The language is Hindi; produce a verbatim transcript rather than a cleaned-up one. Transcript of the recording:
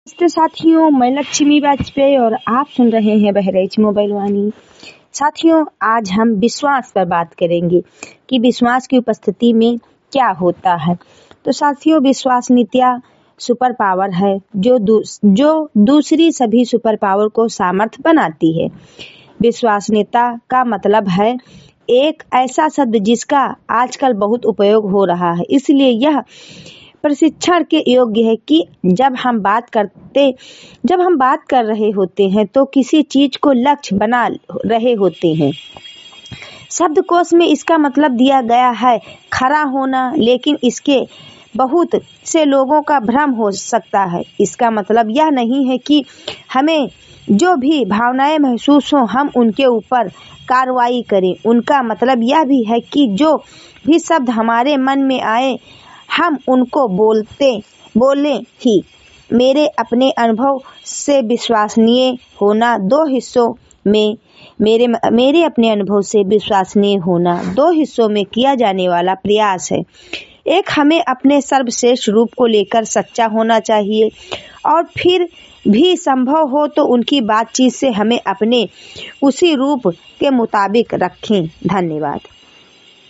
नमस्ते साथियों, मैं लक्ष्मी वाजपेयी और आप सुन रहे हैं बहरेच मोबाइल वाणी। साथियों, आज हम विश्वास पर बात करेंगे कि विश्वास की उपस्थिति में क्या होता है। तो साथियों, विश्वसनीयता सुपर पावर है जो दू, जो दूसरी सभी सुपर पावर को सामर्थ्य बनाती है। विश्वसनीयता का मतलब है एक ऐसा शब्द जिसका आजकल बहुत उपयोग हो रहा है, इसलिए यह प्रशिक्षण के योग्य है कि जब हम बात करते जब हम बात कर रहे होते हैं तो किसी चीज को लक्ष्य बना रहे होते हैं। शब्दकोश में इसका मतलब दिया गया है खरा होना, लेकिन इसके बहुत से लोगों का भ्रम हो सकता है। इसका मतलब यह नहीं है कि हमें जो भी भावनाएं महसूस हो हम उनके ऊपर कार्रवाई करें। उनका मतलब यह भी है कि जो भी शब्द हमारे मन में आए हम उनको बोलते बोलें ही। मेरे अपने अनुभव से विश्वसनीय होना दो हिस्सों में मेरे मेरे अपने अनुभव से विश्वसनीय होना दो हिस्सों में किया जाने वाला प्रयास है। एक, हमें अपने सर्वश्रेष्ठ रूप को लेकर सच्चा होना चाहिए और फिर भी संभव हो तो उनकी बातचीत से हमें अपने उसी रूप के मुताबिक रखें। धन्यवाद।